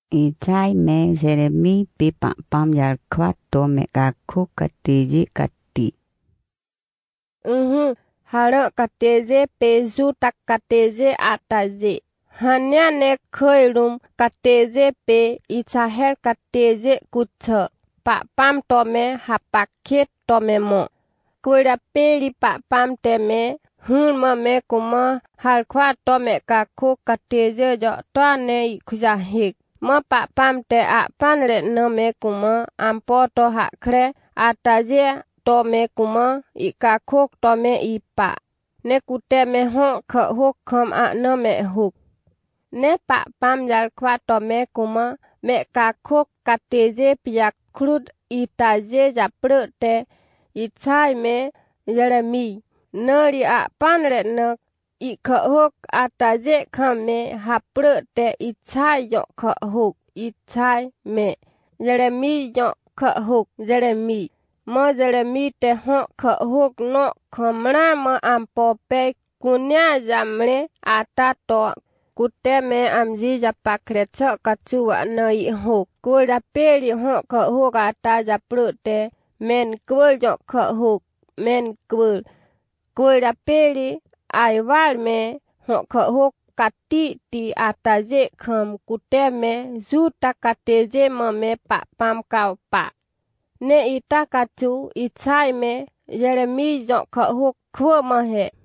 I chai me Jeremy pi pam yal kwato me kaku katiji kati. Hara kateze pezu tak kateze ataze. Hanya ne khairum kateze pe itahel kateze kutha. Pam tome hapakhet tome mo. Kuira peli pam teme. Hunma me kuma halkwa tome kaku kateze jo toane ikuzahik. Ma pam te panre no me kuma ampoto hakre ataze tome kuma ikakuk tome ipa. Ne kute me hok kam no me huk. Ne pam yal kwa tome kuma me kakuk kateze piak krud itaze japrute itai me Jeremy. Nari panre no ikahuk ataze kame haprute itai yo kahuk itai me Jeremy yo kahuk Jeremy. Mo Jeremy te kahuk no kamra mo ampope kunya jamre atato kute me amzi japakretso kachua no ihuk. Kura peri kahuk ataza prute men kwul yo kahuk men kwul. Kura peri aiwal me kahuk katiti ataze kam kute me zuta kateze me pam kaupa. Ne ita kachu itai me Jeremy yo kahuk kwa mahe.